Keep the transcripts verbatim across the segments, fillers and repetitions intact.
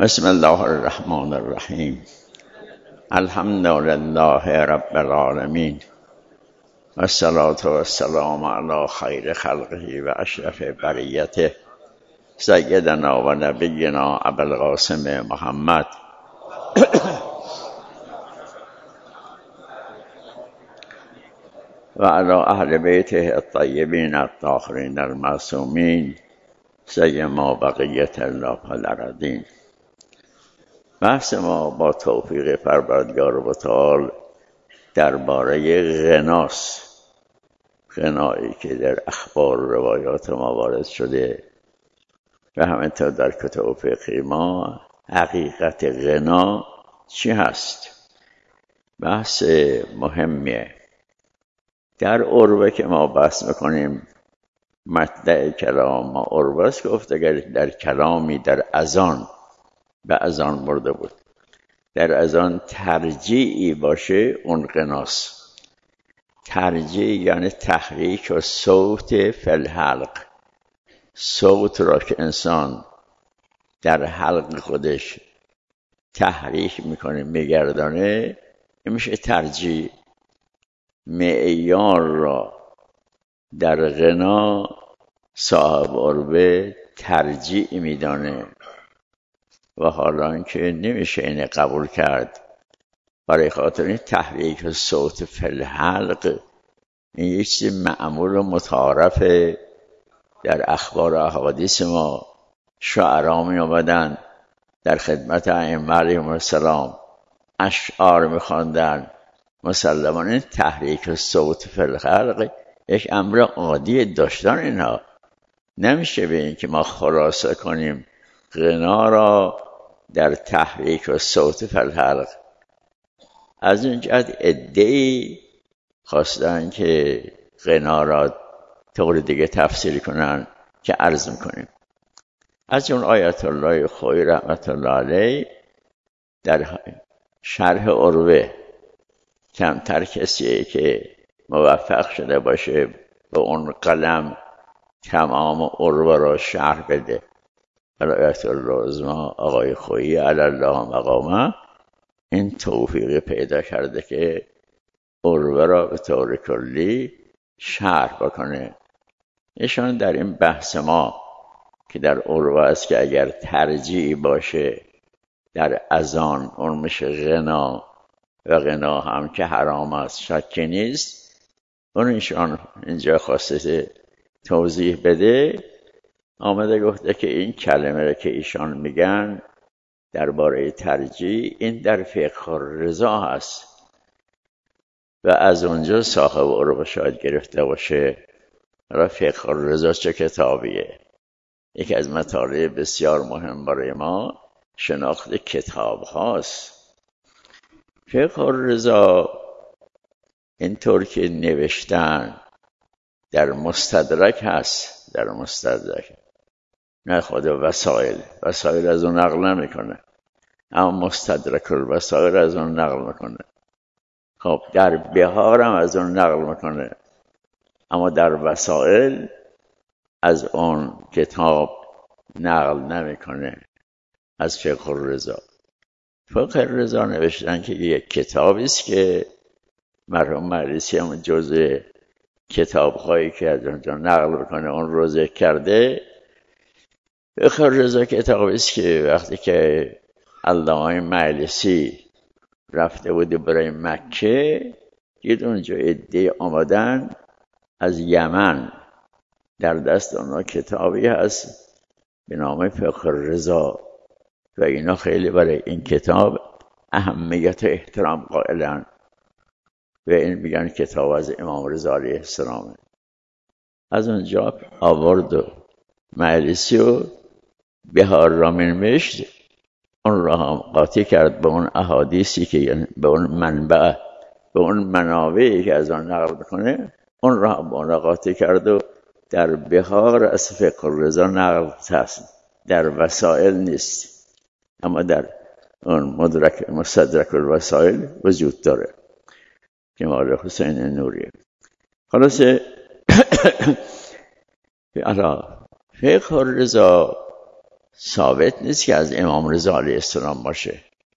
بسم الله الرحمن الرحیم. الحمد لله رب العالمین و الصلاة و السلام علی خیر خلقه و اشرف بریته سیدنا و نبینا ابوالقاسم محمد و علی اهل بیته الطیبین الطاهرین المعصومین سیما بقیة الله فی الارضین. بحث ما با توفیق پروردگار متعال درباره غناست، غنایی که در اخبار و روایات ما وارد شده و همینطور در کتب فقهی ما حقیقت غنا چی هست. بحث مهمیه. در عربه که ما بحث میکنیم مطلع کلام ما عربه است، گفت اگر در کلامی در اذان به اذان برده بود، در اذان ترجیعی باشه اون غناست. ترجیع یعنی تحریک و صوت فی الحلق، صوت را که انسان در حلق خودش تحریک میکنه میگردانه، این میشه ترجیع. معیار را در غنا صاحب عربه ترجیع میدانه و حالا که نمیشه اینه قبول کرد، برای خاطر این تحریک صوت فی الحلق این یک چیز معمول و متعارفه. در اخبار و احادیث ما شعرا می آمدن در خدمت ائمه علیهم السلام اشعار می خواندن. مسلماً این تحریک صوت فی الحلق یک امر عادی داشتن اینها. نمیشه به این که ما خلاصه کنیم غنا را در تحریک و صوت فی الحلق. از این جهت ادعی خواستن که غنا را طور دیگه تفسیر کنن که عرض میکنیم. از اون آیت الله خویی رحمت الله علیه در شرح عروه کمتر کسیه که موفق شده باشه به اون قلم تمام عروه را شرح بده. آیت الله عظما آقای خویی علی الله مقامه این توفیق پیدا کرده که عروه را به طور کلی شرح بکنه. ایشان در این بحث ما که در عروه است که اگر ترجیع باشه در اذان اون میشه غنا و غنا هم که حرام است شکی نیست، اون ایشان اینجا خواسته توضیح بده. آمده گفته که این کلمه که ایشان میگن درباره ترجیع این در فقه الرضا هست و از اونجا صاحب عروه شاید گرفته باشه. را فقه الرضا چه کتابیه؟ یکی از مطالب بسیار مهم برای ما شناخت کتاب هاست. فقه الرضا اینطور که نوشتن در مستدرک هست، در مستدرک، نه خود وسائل وسائل از اون نقل نمیکنه، اما مستدرک الوسائل از اون نقل میکنه. خب در بهار هم از اون نقل میکنه، اما در وسائل از اون کتاب نقل نمیکنه از فقه الرضا. فقه الرضا نوشتن که یک کتابی است که مرحوم مجلسی هم جزء کتاب‌هایی که از اونجا نقل میکنه اون رو ذکر کرده. فقه الرضا کتابی است که وقتی که علامه مجلسی رفته بود برای مکه، دید اونجا عده‌ای آمدن از یمن، در دست اونا کتابی هست به نام فقه الرضا و اینا خیلی برای این کتاب اهمیت و احترام قائلن و این میگن کتاب از امام رضا علیه السلام. از اونجا آورد و مجلسی و بهار را منمشت، اون را هم قاطی کرد به اون احادیثی که به اون منبع به اون منابعی که از اون نقل بکنه، اون را هم به اون قاطی کرد و در بهار از فقه الرضا نقل هست، در وسائل نیست، اما در اون مدرک مستدرک الوسائل وجود داره که مال حسین نوریه. خلاصه فقه الرضا ثابت نیست که از امام رضا علیه السلام باشه.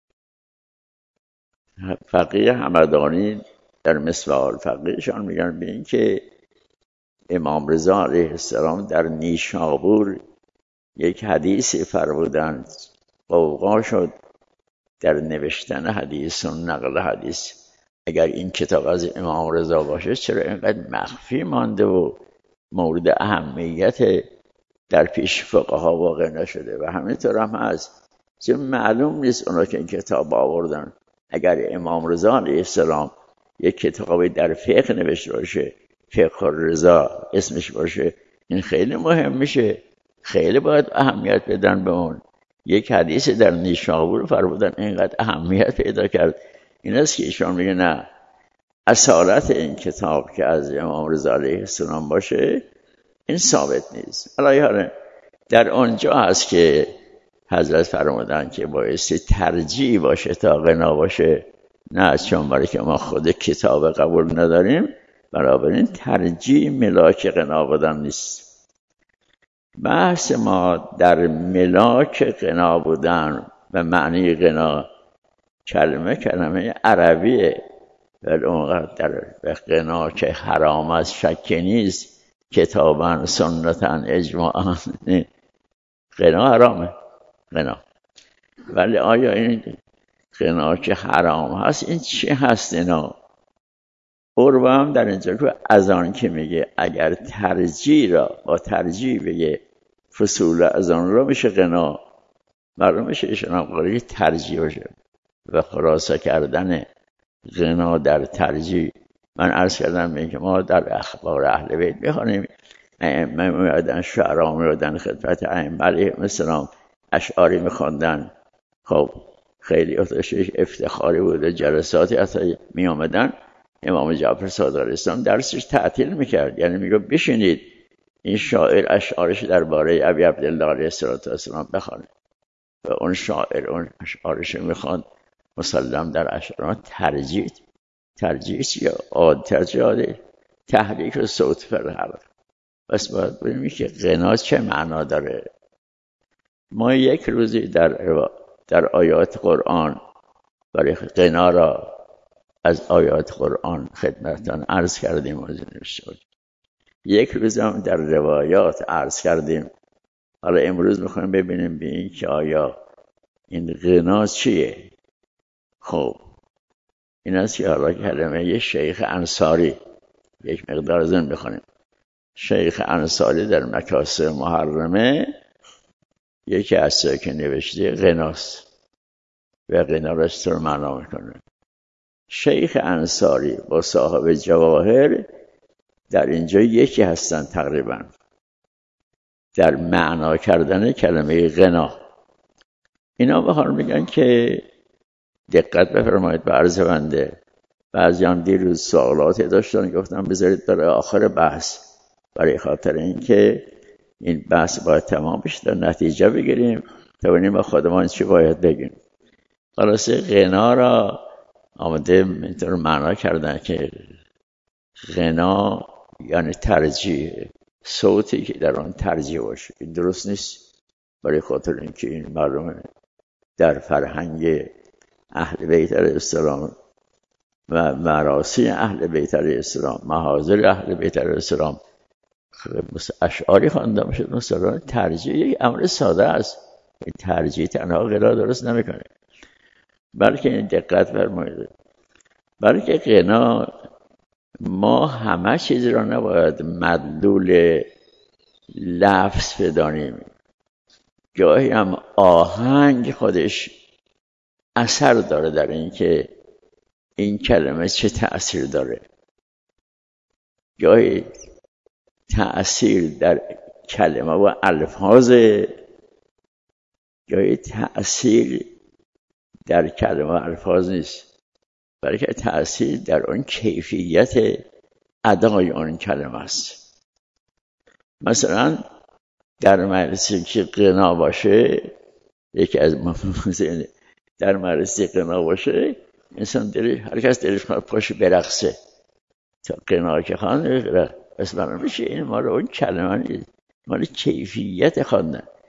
فقیه همدانی در مصباح الفقیهشان میگن به این که امام رضا علیه السلام در نیشابور یک حدیثی فرمودند، غوغا شد در نوشتن حدیث و نقل حدیث. اگر این کتاب از امام رضا باشه چرا اینقدر مخفی مانده و مورد اهمیت در پیش فقها واقع نشده؟ و همینطور هم هست، چون معلوم نیست اونا که این کتاب آوردن. اگر امام رضا علیه السلام یک کتابی در فقه نوشته باشه، فقه الرضا اسمش باشه، این خیلی مهم میشه، خیلی باید اهمیت بدن به اون. یک حدیث در نیشابور فرمودن اینقدر اهمیت پیدا کرد. این است که ایشان میگه نه، اصالت این کتاب که از امام رضا علیه السلام باشه این ثابت نیست. حالا در آنجا هست که حضرت فرمودن که بایستی ترجیح باشه تا غنا باشه، نه چون برای که ما خود کتاب قبول نداریم بنابراین ترجیح ملاک غنا بودن نیست. بحث ما در ملاک غنا بودن و معنی غنا، کلمه کلمه عربیه، ولی اونقدر در غنا که حرام است شک نیست، کتابا سنتا اجماعا غنا حرامه غنا. ولی آیا این غنا که حرام هست این چی هست؟ اینا عربا هم در اینجا که از آن که میگه اگر ترجیح را با ترجیح بگه فصول از آن را میشه غنا، معلوم میشه ایشون هم قراره ترجیح باشه و خلاصه کردن غنا در ترجیح. من عرض کردم به اینکه ما در اخبار اهل بیت میخوانیم، ائمه میادن، شعرا میادن خدمت ائمه علیهم السلام، اشعاری میخواندن. خب خیلی افتخاری بوده، جلساتی حتی میامدن، امام جعفر صادق علیه السلام درسش تعطیل میکرد، یعنی میگه بشینید این شاعر اشعارش درباره ابی عبدالله علیه السلام بخونه و اون شاعر اون اشعارش میخواند، مسلم در اشعار ترجیح ترجیح چیه؟ آد ترجیح تحریک و صوت فرحلق. بس باید ببینیم که غنا چه معنا داره. ما یک روزی در در آیات قرآن برای غنا را از آیات قرآن خدمتتان عرض کردیم و نوشته، یک روز هم در روایات عرض کردیم. حالا امروز میخوایم ببینیم به این که آیا این غنا چیه. خب این است که حالا کلمه یه شیخ انصاری یک مقدار از اون بخونیم. شیخ انصاری در مکاسب محرمه یکی از که نوشته غناست و غنا را چطور معنا میکنه. شیخ انصاری با صاحب جواهر در اینجا یکی هستن تقریبا در معنا کردن کلمه غنا. اینا بخوان میگن که دقت بفرمایید به عرض بنده، بعضیان دیروز سوالاتی داشتن، گفتم بذارید برای آخر بحث، برای خاطر اینکه این بحث باید تمام بشه تا نتیجه بگیریم تا ببینیم با خودمان چی باید بگیم. خلاصه غنا را آمده اینطور معنا کردن که غنا یعنی ترجیح، صوتی که در آن ترجیح باشه. این درست نیست، برای خاطر اینکه این معلومه در فرهنگ اهل بیت علیه السلام و مراسم اهل بیت علیه السلام، محاضر اهل بیت علیه السلام اشعاری خوانده میشه، مثلا ترجیح یک امر ساده است. این ترجیح تنها غنا درست نمیکنه، بلکه این دقت فرمایید، بلکه غنا ما همه چیز را نباید مدلول لفظ بدانیم. گاهی هم آهنگ خودش اثر داره در این که این کلمه چه تأثیر داره. گاهی تأثیر در کلمه و الفاظ، گاهی تأثیر در کلمه و الفاظ نیست، بلکه تأثیر در اون کیفیت ادای اون کلمه است. مثلا در مجلسی که غنا باشه، یکی از مفاهیم در مجلسی غنا باشه، انسان دلش، هر کس دلش پاش برقصه تا غنا که خوانده، بس برای میشه این مال اون کلمه نیست، مال کیفیت خواندن.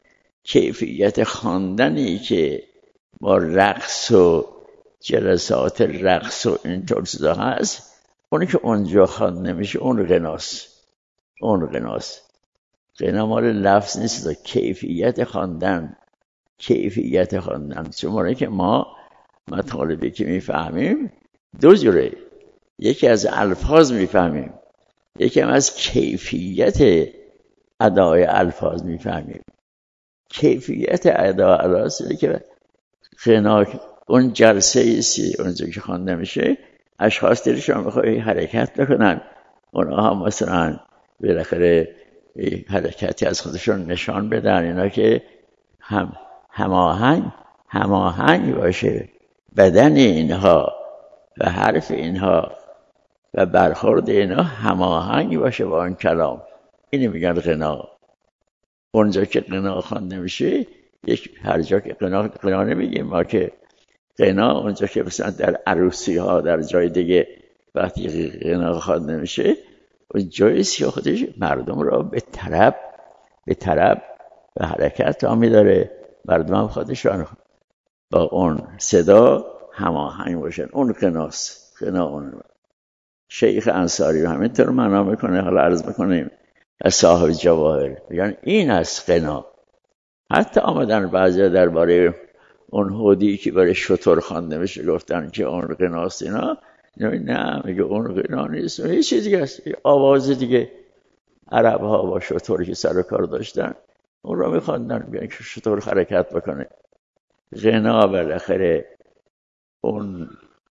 کیفیت خواندنی که با رقص و جلسات رقص و اینطور چیزا هست، اونی که اونجا خوانده نمیشه اون غناست. اون غناست. غنا مال لفظ نیست، کیفیت خواندن، کیفیت خواندن. چون که ما مطالبی که میفهمیم دو جوره، یکی از الفاظ میفهمیم، یکی هم از کیفیت ادای الفاظ میفهمیم. کیفیت ادای الفاظ که غنا اون جلسه ایستی اونجا که خوانده میشه، اشخاص دلشون بخواه حرکت بکنن، اونها هم مثلا بالاخره حرکتی از خودشون نشان بدن، اینا که هم هماهنگ هماهنگ باشه بدن اینها و حرف اینها و برخورد اینها هماهنگ باشه با اون کلام. اینو میگن غنا. اونجا که غنا خوانده میشه، یک هر جا که غنا غنا نمیگیم ما، که غنا اونجا که مثلا در عروسی ها در جای دیگه وقتی غنا خوانده میشه، اون جایی که خودش مردم را به طرب به طرب و حرکت ها میداره، مردم هم خودشان با اون صدا هماهنگ باشن. اون غناست. غنا اون. شیخ انصاری همینطور معنا میکنه. حالا عرض میکنیم از صاحب جواهر میگن این است غنا. حتی آمدن بعضی درباره اون هودی که برای شتر خوانده میشه گفتن که اون غناست. اینا نه، میگه اون غنا نیست، یه چیز دیگه است، آواز دیگه. عرب ها با شتر که سر و کار داشتن اون رو میخواندن، میگن که شتر حرکت بکنه. غنا بالاخره اون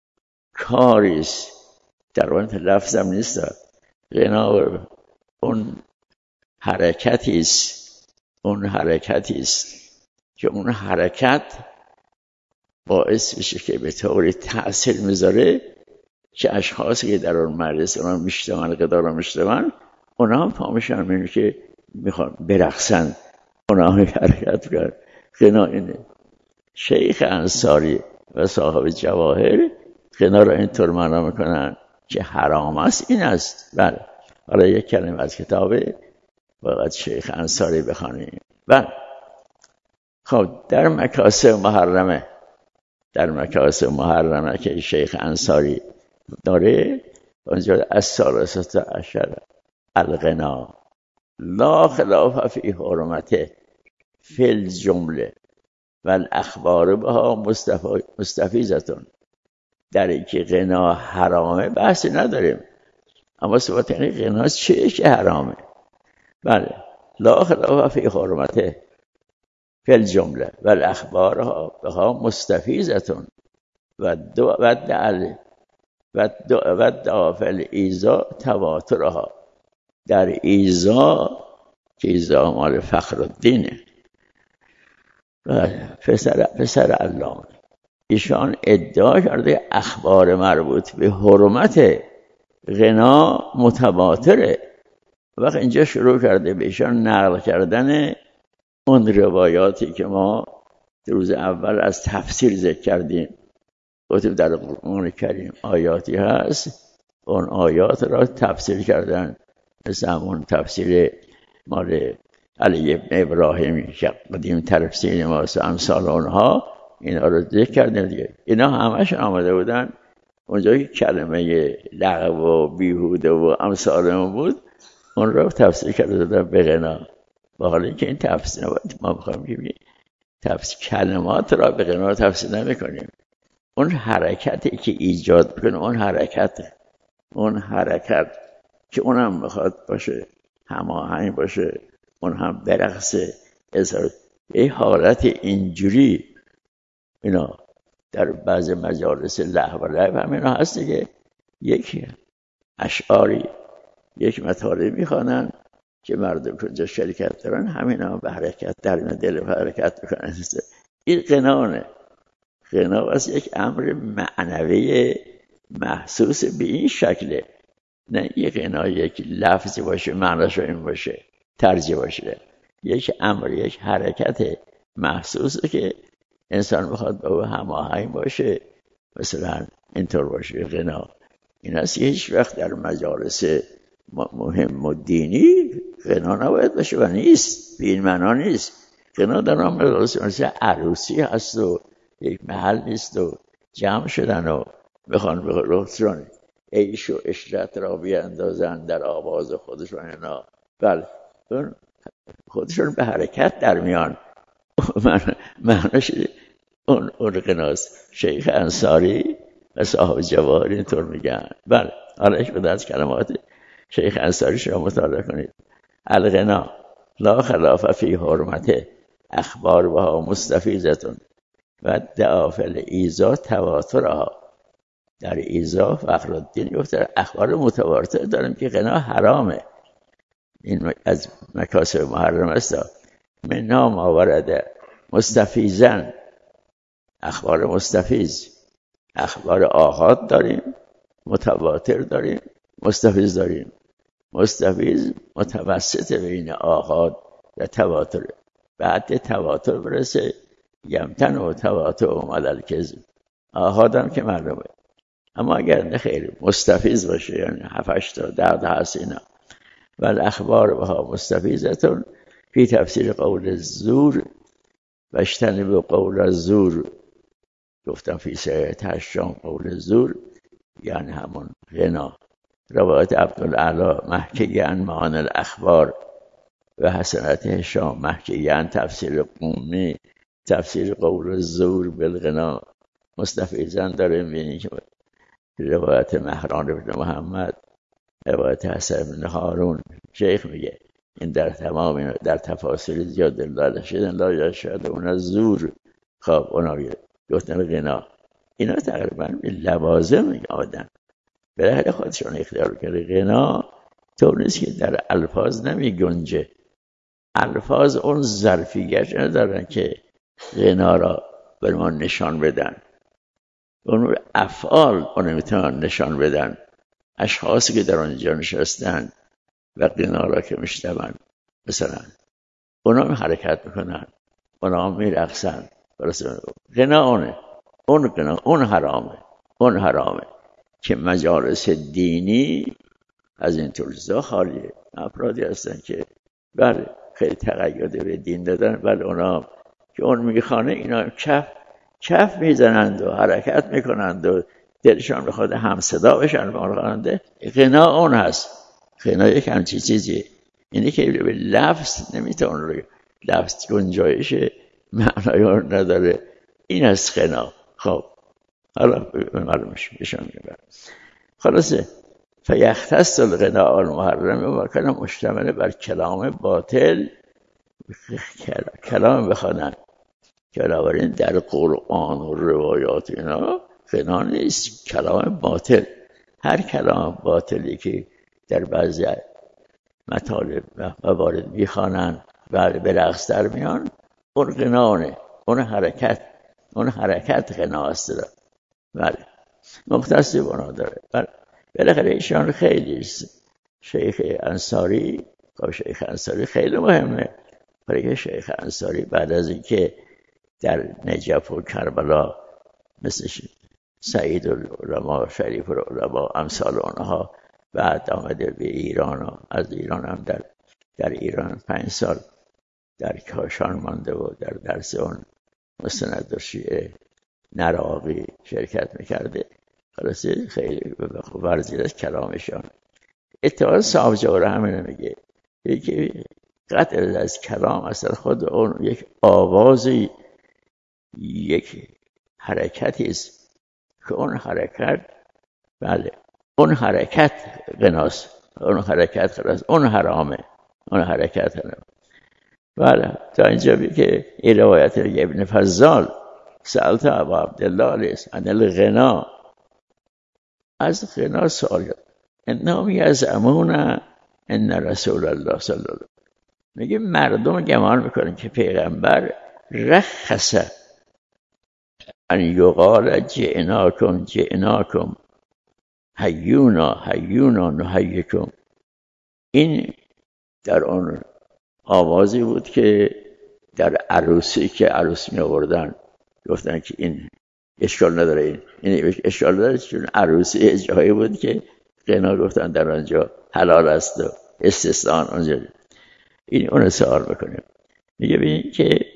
کاریست، در اون لفظم نیست. غنا اون حرکتیست، اون حرکتیست که اون حرکت باعث میشه که به طوری تأثیر میذاره که اشخاصی که در اون مجلس اونا میشتمن قدار رو میشتمن، اونا هم پامشن میبینه که میخوان برقصن، اونا هم حرکت کنن. غنا اینه. شیخ انصاری و صاحب جواهر غنا رو اینطور معنا میکنن که حرام است. این است. بله. حالا یک کلمه از کتابه باید شیخ انصاری بخوانیم. بله. خب در مکاسب محرمه، در مکاسب محرمه که شیخ انصاری داره، اونجا از ثالثه عشر الغنا لا خلاف فی حرمته فی الجمله و الاخبار بها مستفیضتون. در اینکه غنا حرامه بحثی نداریم، اما صفت یعنی غنا چیه که حرامه. بله. لا خلاف فی حرمته فی الجمله و الاخبار بها مستفیضتون و دو و دل و دو و دافل ایزا تواترها. در ایزا که ایزا مال فخر الدینه و پسر پسر علامه، ایشان ادعا کرده اخبار مربوط به حرمت غنا متواتره. وقت اینجا شروع کرده به ایشان نقل کردن اون روایاتی که ما روز اول از تفسیر ذکر کردیم. گفتیم در قرآن کریم آیاتی هست، اون آیات را تفسیر کردن، مثل همون تفسیر مال علی ابن ابراهیم که قدیم تفسیر ما و امثال اونها، اینا رو ذکر کردیم دیگه. اینا همش آمده بودن اونجا که کلمه لغو و بیهوده و امثال اون بود، اون رو تفسیر کرده دادن به غنا. با حالا اینکه این تفسیر ما بخوایم بگیم تفسیر کلمات را به غنا تفسیر نمی کنیم. اون حرکتی که ایجاد کنه، اون حرکت اون حرکت که اونم بخواد باشه، هماهنگ باشه، اون هم برقصه، یه حالت اینجوری اینا در بعض مجالس لهو و لعب هم اینا هست دیگه. یک اشعاری یک مطالب میخوانن که مردم که اونجا شرکت دارن، همین هم به حرکت در این دل حرکت میکنن. این غنانه. غنا از یک امر معنوی محسوس به این شکله، نه یک غنا یک لفظی باشه معناش این باشه ترجیح باشه. یک امر، یک حرکت محسوسه که انسان بخواد با او هماهنگ باشه، مثلا اینطور باشه غنا. این است که هیچ وقت در مجالس مهم و دینی غنا نباید باشه و نیست، به این معنا نیست. غنا در نام مثل عروسی هست و یک محل نیست و جمع شدن و بخوان به رخصران عیش و عشرت را بیاندازن در آواز خودشون. اینا بله اون خودشون به حرکت در میان. من معناش اون اون غناست. شیخ انصاری و صاحب جواهر اینطور میگن. بله حالا ایش بوده از کلمات شیخ انصاری شما مطالعه کنید. الغنا لا خلاف فی حرمت اخبار و ها مستفیزتون و دعافل ایزا تواترها. در ایزا فخرالدین گفته اخبار متواتر داریم که غنا حرامه. این از مکاسب محرم است. من نام آورده مستفیزن، اخبار مستفیز، اخبار آحاد داریم، متواتر داریم، مستفیز داریم. مستفیز متوسط بین آحاد و تواتر، بعد تواتر برسه یمتن و تواتر و مدل کذب. آحاد هم که معلومه، اما اگر نه خیلی مستفیز باشه یعنی هفتش تا ده تا هست اینا. و الاخبار بها مستفیزتون فی تفسیر قول زور و اجتنبوا قول الزور. گفتم فی سیره هشتم قول زور یعنی همون غنا. روایت عبدالعلا محکی عن معانی الاخبار و حسنت هشام محکی عن تفسیر قومی تفسیر قول الزور بالغنا مستفیزن داره. میبینی که روایت مهران بن محمد، روایت حسن بن هارون، شیخ میگه این در تمام در تفاسیر زیاد دلاله شدن لا یشهد اون از زور. خب اونا گفتن غنا اینا تقریبا لوازم آدم به خودشون اختیار کرده. غنا طور نیست که در الفاظ نمی گنجه. الفاظ اون ظرفیت ندارن که غنا را بر ما نشان بدن. اون افعال اون میتونن نشان بدن. اشخاصی که در آنجا نشستن و غنا را که میشنون مثلا اونا می حرکت میکنن، اونا میرقصن. غنا اونه اون غنا اون حرامه. اون حرامه که مجالس دینی از این طور چیزا خالیه. افرادی هستن که بله خیلی تقید به دین دادن، بله اونا که اون میخوانه اینا کف کف میزنند و حرکت میکنند و دلشان بخواد هم صدا بشن به اون خواننده. غنا اون هست. غنا یک همچین چیزیه. اینی که به لفظ نمیتونه، لفظ گنجایش معنایی نداره. این است غنا. خب حالا معلومش بشم میگم خلاصه فیختص الغناء المحرم و کان مشتمل بر کلام باطل. کلام بخوانن که بنابراین در قرآن و روایات اینا غنا نیست، کلام باطل. هر کلام باطلی که در بعضی مطالب و موارد میخوانن و به رقص در میان اون غنانه. اون حرکت اون حرکت غنا است. بله مختصی بنا داره. بله بالاخره ایشان خیلی شیخ انصاری و شیخ انصاری خیلی مهمه. برای شیخ انصاری بعد از اینکه در نجف و کربلا مثل سعید العلماء شریف العلماء امثال آنها بعد آمده به ایران و از ایران هم در در ایران پنج سال در کاشان مانده و در درس اون مستند شیعه نراقی شرکت میکرده. خلاصه خیلی ورزید از کلامشان. اتحاد صاحب جوهر همینه میگه که قطع از کلام اصلا خود اون یک آوازی، یک حرکتی است که اون حرکت بله اون حرکت غناست. اون حرکت غناست. اون حرامه. اون حرکت حرامه. بله تا اینجا بی که این روایت ابن فضال سألت ابا عبدالله لیس عن الغنا، از غنا سوال کرد. انهم یزعمون ان رسول الله صلی الله علیه و میگه مردم گمان میکنن که پیغمبر رخص ان یقال جئناکم جئناکم حیونا حیونا نحییکم. این در اون آوازی بود که در عروسی که عروس می آوردن گفتن که این اشکال نداره، این, این اشکال نداره چون عروسی جایی بود که غنا گفتن در آنجا حلال است و استثناء آنجا. این اون سوال میکنیم. میگه ببین که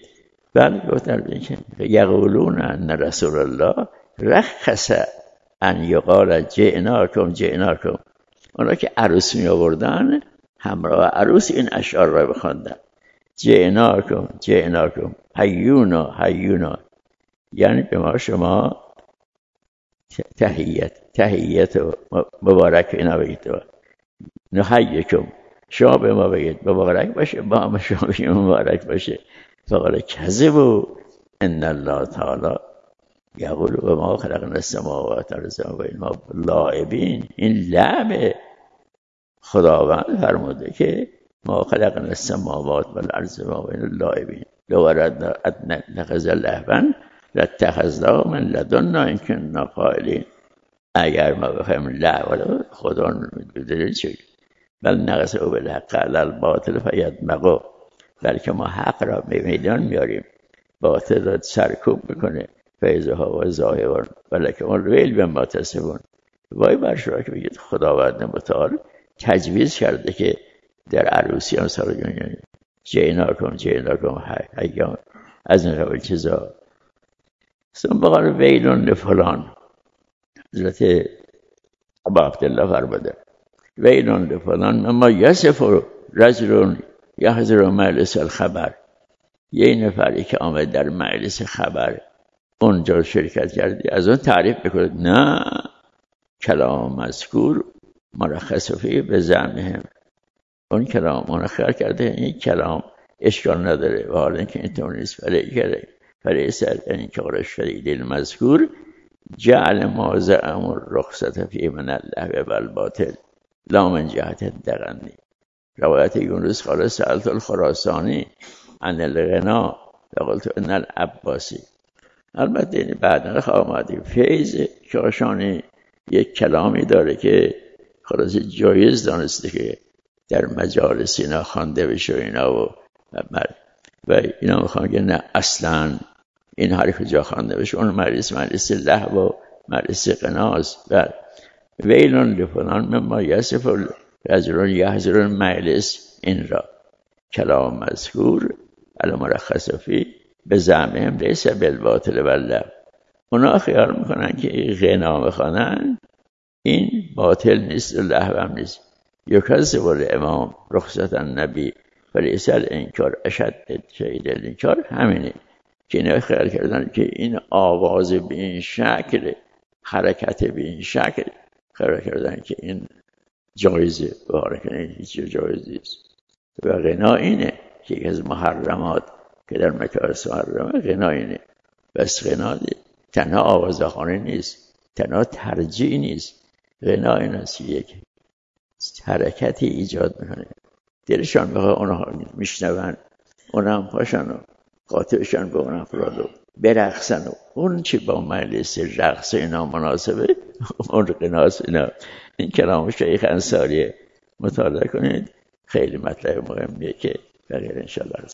بله گفتن یقولون ان رسول الله رخص ان یقال جئناکم جئناکم. اونا که عروس می آوردن همراه عروس این اشعار را بخواندن: جئناکم جئناکم حیونا حیونا، یعنی به ما شما تحیت تحیت مبارک اینا بگید، نحییکم شما به ما بگید مبارک باشه، با هم شما بگید مبارک باشه. فقال کذبوا ان الله تعالی یقول و ما خلقنا السماوات والارض و ما لاعبین. این لعبه. خداوند فرموده که ما خلقنا السماوات والارض و ما لاعبین لو اردنا ان نتخذ لهوا لاتخذناه من لدنا ان كنا قائلین. اگر ما بخوایم لعب خدا میدونه چی، بل نقصه او بالحق علی الباطل فیدمغه، بلکه ما حق را به میدان میاریم، باطل را سرکوب میکنه. فیضها و ظاهرون ولکن الویل بما تصفون. وای بر شما که بگید خداوند متعال تجویز کرده که در عروسی هم سالگرد جئناکم جئناکم حیان از این قبل چیزا. ثم قال ویل لفلان. حضرت ابا عبدالله فرموده ویل لفلان اما یصف رجل یحضر مجلس الخبر. یه نفری که آمد در مجلس خبر اونجا شرکت کردی از اون تعریف بکنید، نه کلام مذکور مرخص فیه به زعمهم. اون کلام منخر کرده این کلام اشکال نداره و حالا اینکه اینطور نیست فلی کرده فلی سر این کار شدید المذکور جعل مازعم الرخصت فیه من اللهو و الباطل لا من جهت دغنی. روایت یونس قال سألت الخراسانی عن الغنا فقلت ان العباسی. البته بعدا آمدیم فیض کاشانی یک کلامی داره که خلاص جایز دانسته که در مجالس اینا خوانده بشه و اینا و و اینا میخوان که نه اصلا این هر کجا خوانده بشه. اون مجلس مجلس لهو و مجلس غناست. و ویلون لفلان مما یصف رجل یحضر مجلس این را کلام مذکور المرخص فیه به زعمهم لیس بالباطل واللهو. اونا خیال میکنن که غنا میخوانن این باطل نیست و لهو هم نیست. یکذب الامام رخصت النبی فلیس الانکار اشد شدید الانکار. همینه که اینا خیال کردن که این آواز به این شکل، حرکت به این شکل، خیال کردن که این جایزه و حرکت این هیچ جایز نیست. و غنا اینه که یک از محرمات که در مکارس محرمه غنا اینه. بس غنا تنها آوازخوانی نیست، تنها ترجیع نیست. غنا این است که یک حرکتی ایجاد میکنه، دلشان بخواه اونها میشنون، اونها هم پاشن و قاطعشان به اون افراد برقصن و اون چی با مجلس رقص اینا مناسبه اون غناست. اینا این کلام شیخ انصاری مطالعه کنید، خیلی مطلب مهمیه که بغیر انشاءالله